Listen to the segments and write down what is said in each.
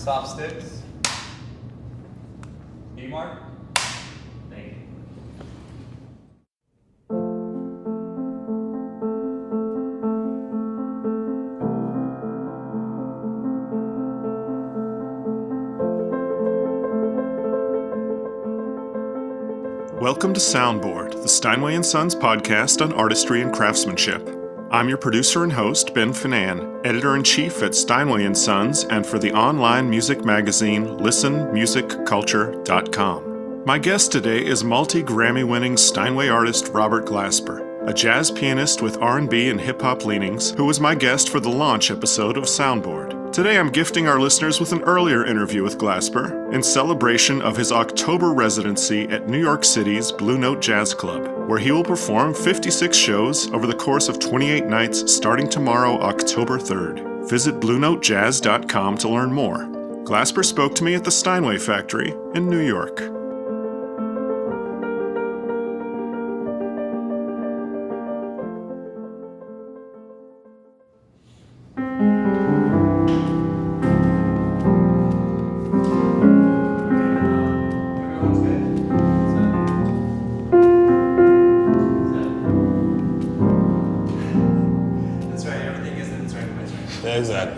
Soft sticks. B mark. Thank you. Welcome to Soundboard, the Steinway & Sons podcast on artistry and craftsmanship. I'm your producer and host, Ben Finan, editor-in-chief at Steinway & Sons and for the online music magazine listenmusicculture.com. My guest today is multi-Grammy-winning Steinway artist Robert Glasper, a jazz pianist with R&B and hip-hop leanings, who was my guest for the launch episode of Soundboard. Today I'm gifting our listeners with an earlier interview with Glasper in celebration of his October residency at New York City's Blue Note Jazz Club, where he will perform 56 shows over the course of 28 nights starting tomorrow, October 3rd. Visit BlueNoteJazz.com to learn more. Glasper spoke to me at the Steinway Factory in New York. Exactly.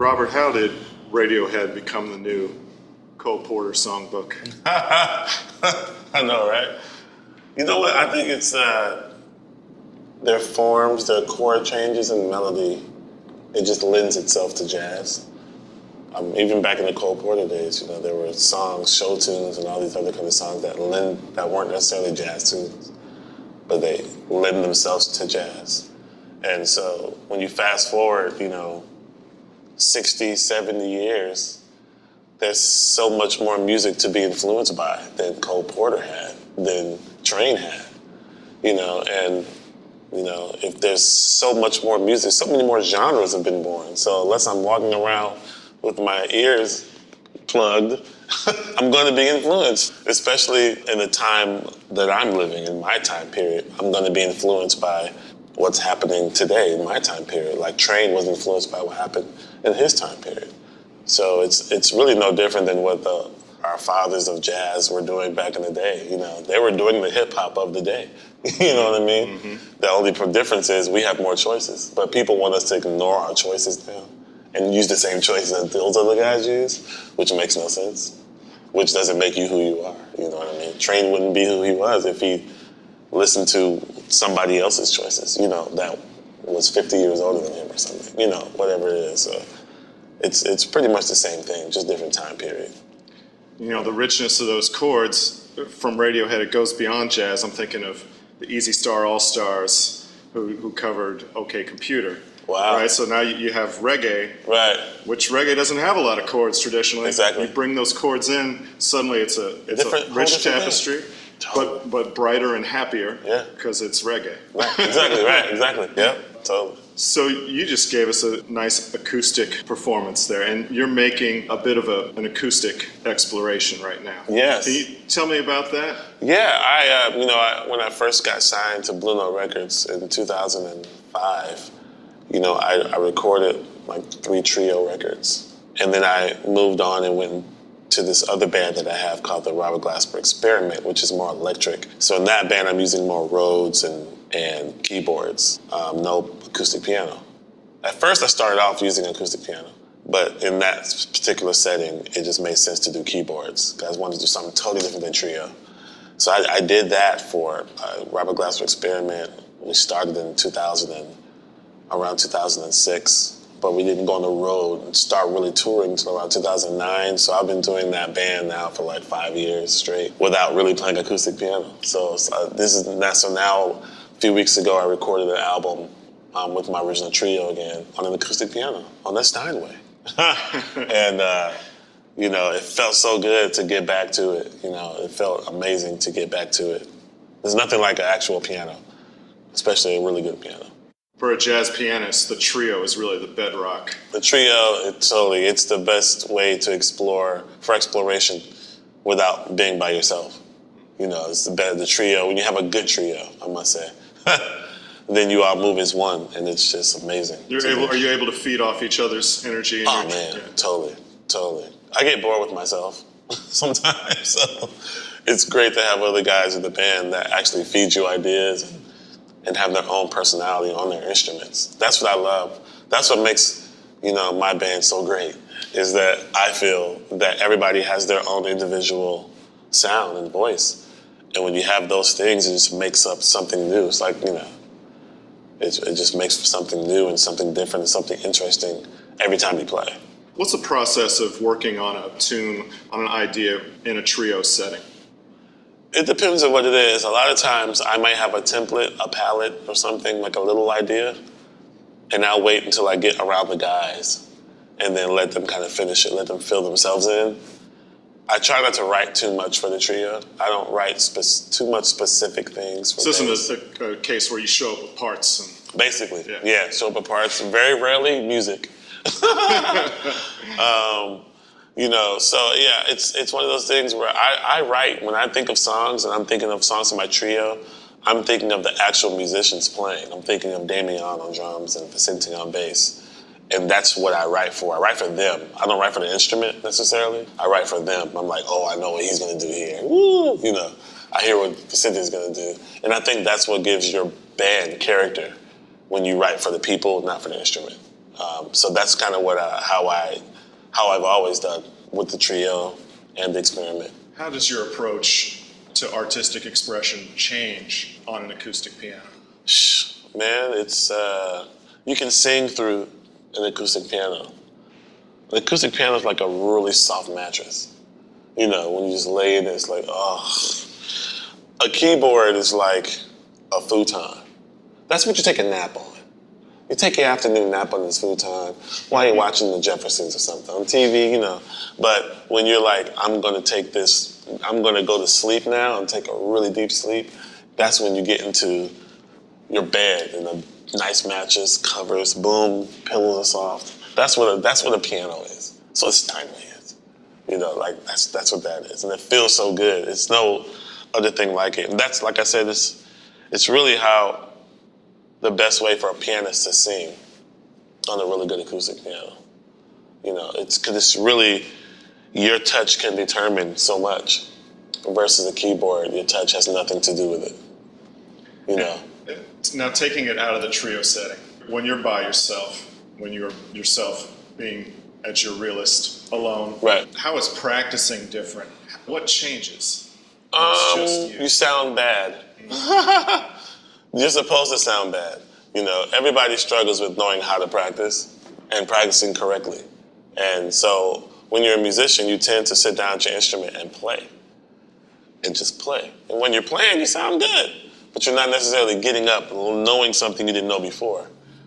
Robert, how did Radiohead become the new Cole Porter songbook? I know, right? You know what? I think it's their forms, their chord changes, and melody. It just lends itself to jazz. Even back in the Cole Porter days, you know, there were songs, show tunes, and all these other kind of songs that weren't necessarily jazz tunes, but they lend themselves to jazz. And so when you fast forward, 60, 70 years, there's so much more music to be influenced by than Cole Porter had, than Train had, if there's so much more music, so many more genres have been born. So unless I'm walking around with my ears plugged, I'm going to be influenced, especially in the time that I'm living, in my time period. I'm going to be influenced by what's happening today in my time period. Like Train was influenced by what happened in his time period. So it's really no different than what our fathers of jazz were doing back in the day. They were doing the hip hop of the day. You know what I mean? Mm-hmm. The only difference is we have more choices, but people want us to ignore our choices now and use the same choices that those other guys use, which makes no sense, which doesn't make you who you are. You know what I mean? Train wouldn't be who he was if he listened to somebody else's choices, that was 50 years older than him or something, whatever it is. So it's pretty much the same thing, just different time period. The richness of those chords from Radiohead, it goes beyond jazz. I'm thinking of the Easy Star All-Stars who covered OK Computer. Wow. Right, so now you have reggae, right? Which reggae doesn't have a lot of chords traditionally. Exactly. You bring those chords in, suddenly it's a rich tapestry, totally. but brighter and happier. Yeah. Because it's reggae. Right. Exactly. Right. Exactly. Yeah. Totally. So you just gave us a nice acoustic performance there, and you're making a bit of an acoustic exploration right now. Yes. Can you tell me about that? Yeah, when I first got signed to Blue Note Records in 2005, I recorded like 3 trio records, and then I moved on and went to this other band that I have called the Robert Glasper Experiment, which is more electric. So in that band, I'm using more Rhodes and keyboards, no acoustic piano. At first, I started off using acoustic piano, but in that particular setting, it just made sense to do keyboards, because I wanted to do something totally different than trio. So I did that for Robert Glasper Experiment. We started in around 2006, but we didn't go on the road and start really touring until around 2009. So I've been doing that band now for like 5 years straight without really playing acoustic piano. So now, a few weeks ago, I recorded an album with my original trio again on an acoustic piano on the Steinway. And, it felt so good to get back to it. It felt amazing to get back to it. There's nothing like an actual piano, especially a really good piano. For a jazz pianist, the trio is really the bedrock. The trio, it's the best way to exploration without being by yourself. It's the trio. When you have a good trio, I must say, then you all move as one, and it's just amazing. Are you able to feed off each other's energy? Totally. I get bored with myself sometimes, so it's great to have other guys in the band that actually feed you ideas and have their own personality on their instruments. That's what I love. That's what makes, my band so great, is that I feel that everybody has their own individual sound and voice. And when you have those things, it just makes up something new. It's like, it just makes something new and something different and something interesting every time you play. What's the process of working on a tune, on an idea in a trio setting? It depends on what it is. A lot of times I might have a template, a palette or something, like a little idea, and I'll wait until I get around the guys and then let them kind of finish it, let them fill themselves in. I try not to write too much for the trio. I don't write too much specific things for So this isn't a case where you show up with parts? Basically, yeah, show up with parts. Very rarely music. It's one of those things where I write, when I think of songs and I'm thinking of songs in my trio, I'm thinking of the actual musicians playing. I'm thinking of Damian on drums and Vicente on bass. And that's what I write for. I write for them. I don't write for the instrument necessarily. I write for them. I'm like, I know what he's gonna do here. Woo! I hear what Vicente's gonna do. And I think that's what gives your band character, when you write for the people, not for the instrument. So that's kind of how I've always done with the trio and the experiment. How does your approach to artistic expression change on an acoustic piano? Man, it's you can sing through an acoustic piano. An acoustic piano is like a really soft mattress. You know, when you just lay it, it's like, oh. A keyboard is like a futon. That's what you take a nap on. You take your afternoon nap on this futon while you're watching the Jeffersons or something on TV, you know. But when you're like, I'm gonna go to sleep now and take a really deep sleep, that's when you get into your bed and the nice mattress, covers, boom, pillows are soft. That's what a piano is. So it's Steinway is. You know, like that's what that is. And it feels so good. It's no other thing like it. And that's, like I said, it's really how the best way for a pianist to sing on a really good acoustic piano. You know, it's because it's really, your touch can determine so much versus a keyboard. Your touch has nothing to do with it. You know. Now, taking it out of the trio setting, when you're by yourself, when you're yourself being at your realest alone, right? How is practicing different? What changes? It's just you sound bad. You're supposed to sound bad. You know, everybody struggles with knowing how to practice and practicing correctly. And so when you're a musician, you tend to sit down at your instrument and play. And just play. And when you're playing, you sound good. But you're not necessarily getting up and knowing something you didn't know before.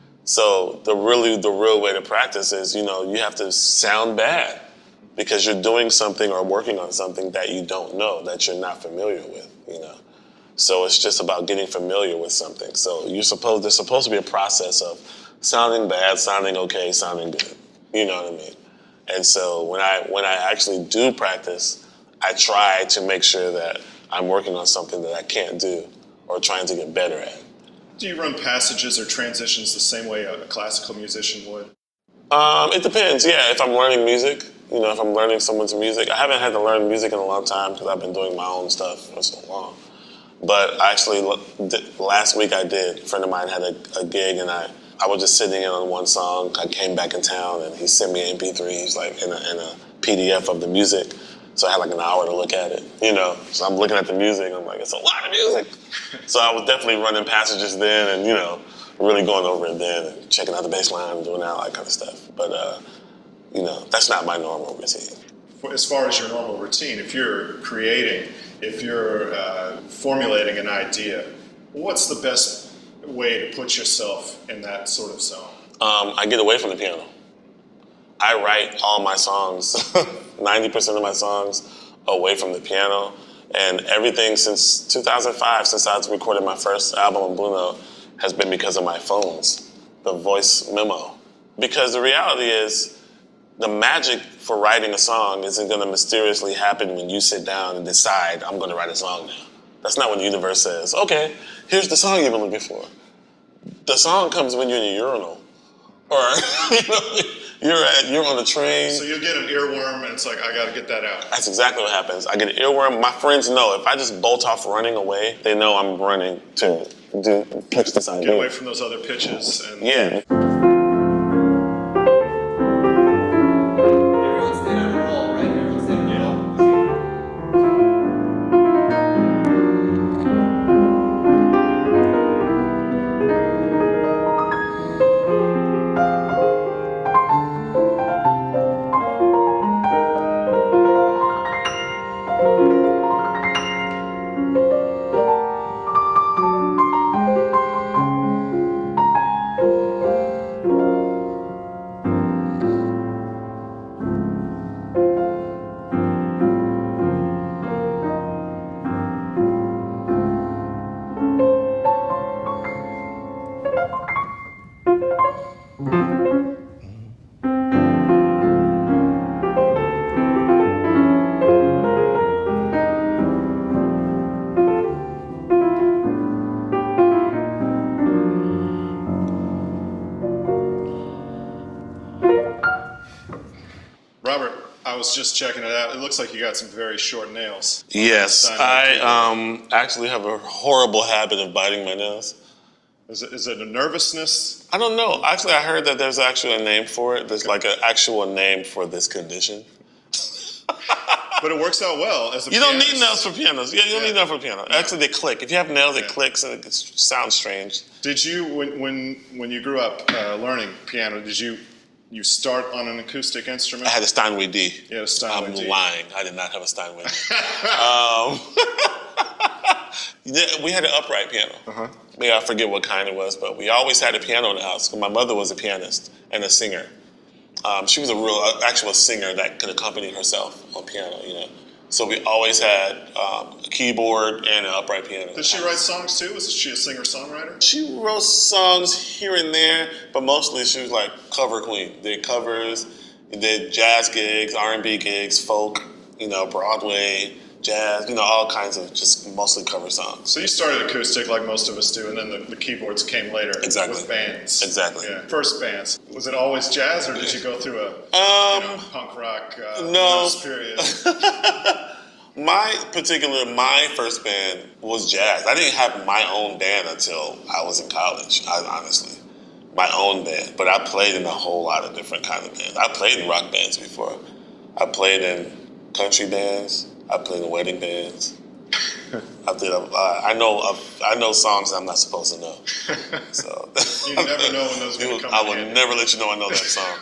So the real way to practice is, you know, you have to sound bad because you're doing something or working on something that you don't know, that you're not familiar with, you know. So it's just about getting familiar with something. So there's supposed to be a process of sounding bad, sounding okay, sounding good. You know what I mean? And so when I actually do practice, I try to make sure that I'm working on something that I can't do or trying to get better at. Do you run passages or transitions the same way a classical musician would? It depends, yeah. If I'm learning music, you know, if I'm learning someone's music. I haven't had to learn music in a long time because I've been doing my own stuff for so long. But actually, last week I did. A friend of mine had a gig, and I was just sitting in on one song. I came back in town, and he sent me an MP3s, like in a PDF of the music. So I had like an hour to look at it, you know. So I'm looking at the music, I'm like, it's a lot of music. So I was definitely running passages then and, you know, really going over it then and checking out the bass line and doing all that kind of stuff. But, you know, that's not my normal routine. As far as your normal routine, if you're creating, if you're formulating an idea, what's the best way to put yourself in that sort of zone? I get away from the piano. I write all my songs, 90% of my songs, away from the piano. And everything since 2005, since I recorded my first album on Blue Note, has been because of my phones, the voice memo. Because the reality is, the magic for writing a song isn't going to mysteriously happen when you sit down and decide, I'm going to write a song now. That's not when the universe says, okay, here's the song you've been looking for. The song comes when you're in your urinal. Or, you know, you're on the train. So you'll get an earworm and it's like, I gotta get that out. That's exactly what happens. I get an earworm. My friends know if I just bolt off running away, they know I'm running to catch this idea. Get away from those other pitches. And Yeah. Everyone stayed on a roll, right? Everyone stayed on a roll. Robert, I was just checking it out. It looks like you got some very short nails. Yes, I actually have a horrible habit of biting my nails. Is it a nervousness? I don't know. Actually, I heard that there's actually a name for it. There's like an actual name for this condition. But it works out well as a You don't pianist. need nails for pianos. Yeah, you don't need nails for piano. Actually, they click. If you have nails, it clicks and it sounds strange. Did you, when you grew up learning piano, did you start on an acoustic instrument? I had a Steinway D. You had a Steinway I'm D. lying. I did not have a Steinway D. Yeah, we had an upright piano. Yeah, I forget what kind it was, but we always had a piano in the house. My mother was a pianist and a singer. She was a real actual singer that could accompany herself on piano, you know. So we always had a keyboard and an upright piano. Did she write songs too? Was she a singer-songwriter? She wrote songs here and there, but mostly she was like cover queen. Did covers, did jazz gigs, R&B gigs, folk, you know, Broadway, jazz, you know, all kinds of just mostly cover songs. So you started acoustic like most of us do, and then the keyboards came later Exactly. with bands. Exactly. Yeah. First bands. Was it always jazz, or did you go through a punk rock no. blues period? My first band was jazz. I didn't have my own band until I was in college, honestly. My own band. But I played in a whole lot of different kind of bands. I played in rock bands before. I played in country bands. I played in wedding bands. I know songs I'm not supposed to know. So You never know when those are going to come I in will handy. never let you know I know that song.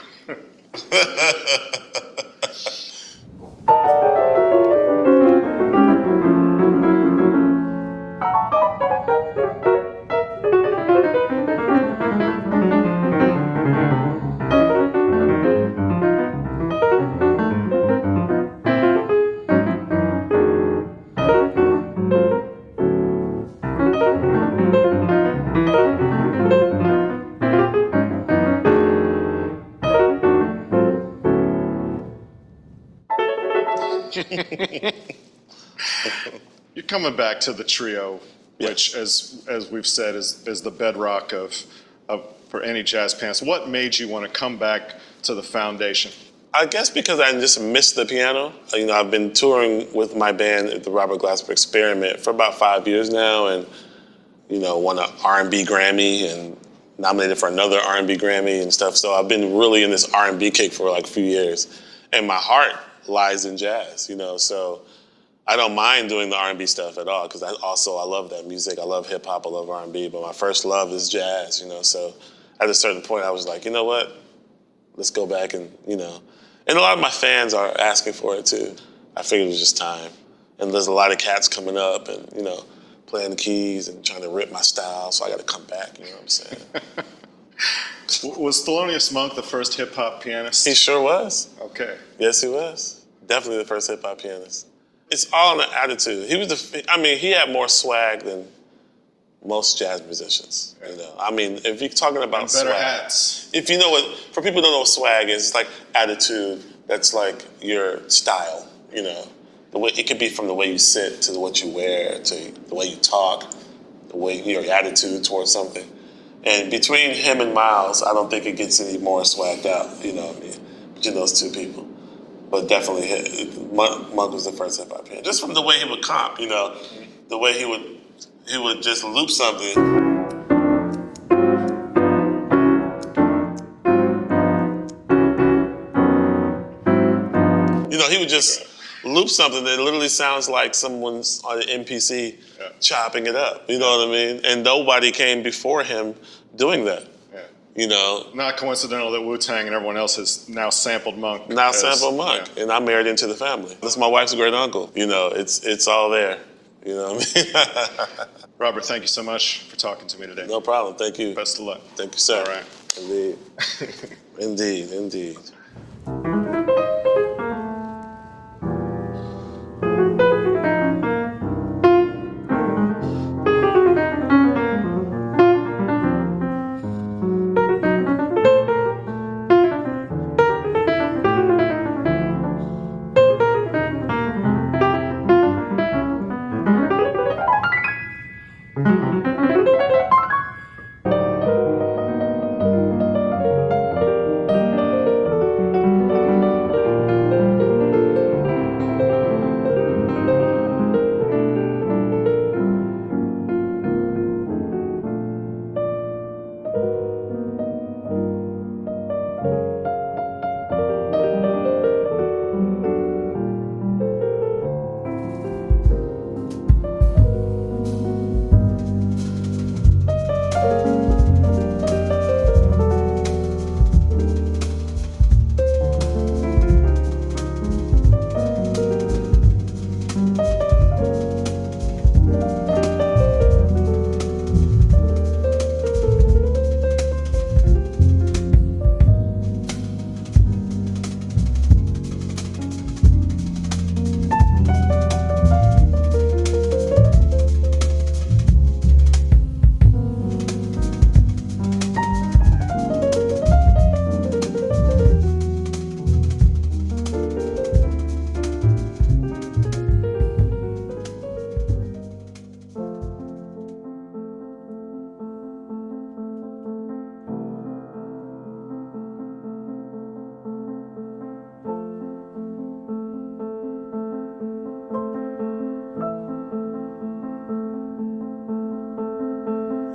You're coming back to the trio, which, as we've said, is the bedrock of for any jazz pianist. What made you want to come back to the foundation? I guess because I just missed the piano. You know, I've been touring with my band at the Robert Glasper Experiment for about 5 years now, and you know, won an R&B Grammy and nominated for another R&B Grammy and stuff. So I've been really in this R&B kick for like a few years, and my heart lies in jazz. You know, so I don't mind doing the R&B stuff at all because I love that music. I love hip hop. I love R&B, but my first love is jazz. You know, so at a certain point, I was like, you know what? Let's go back and, you know. And a lot of my fans are asking for it too. I figured it was just time. And there's a lot of cats coming up and, you know, playing the keys and trying to rip my style, so I got to come back, you know what I'm saying? Was Thelonious Monk the first hip hop pianist? He sure was. Okay. Yes, he was. Definitely the first hip hop pianist. It's all in the attitude. He had more swag than most jazz musicians. You know, I mean, if you're talking about And better swag, hats. if you know what, for people who don't know what swag is, it's like attitude. That's like your style. You know, the way it could be from the way you sit to what you wear to the way you talk, the way your attitude towards something. And between him and Miles, I don't think it gets any more swagged out. You know what I mean? Between those two people. But definitely, Monk was the first hip hop pianist. Just from the way he would comp, you know, the way he would just loop something. You know, he would just loop something that literally sounds like someone's on an MPC chopping it up. You know what I mean? And nobody came before him doing that. You know, Not coincidental that Wu-Tang and everyone else has now sampled Monk. now sample Monk, and I married into the family. That's my wife's great uncle. You know, it's all there. You know what I mean? Robert, thank you so much for talking to me today. No problem. Thank you. Best of luck. Thank you, sir. All right. Indeed. Indeed, indeed.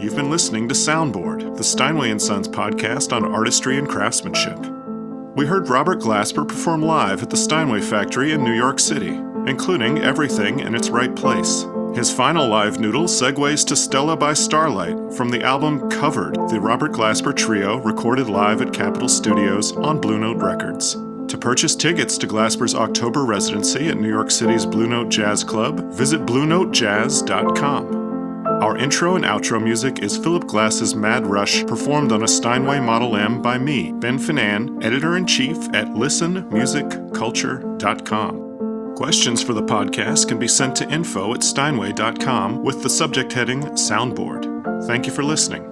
You've been listening to Soundboard, the Steinway & Sons podcast on artistry and craftsmanship. We heard Robert Glasper perform live at the Steinway Factory in New York City, including Everything in Its Right Place. His final live noodle segues to Stella by Starlight from the album Covered, the Robert Glasper Trio recorded live at Capitol Studios on Blue Note Records. To purchase tickets to Glasper's October residency at New York City's Blue Note Jazz Club, visit BlueNoteJazz.com. Our intro and outro music is Philip Glass's Mad Rush, performed on a Steinway Model M by me, Ben Finan, editor-in-chief at listenmusicculture.com. Questions for the podcast can be sent to info@steinway.com with the subject heading Soundboard. Thank you for listening.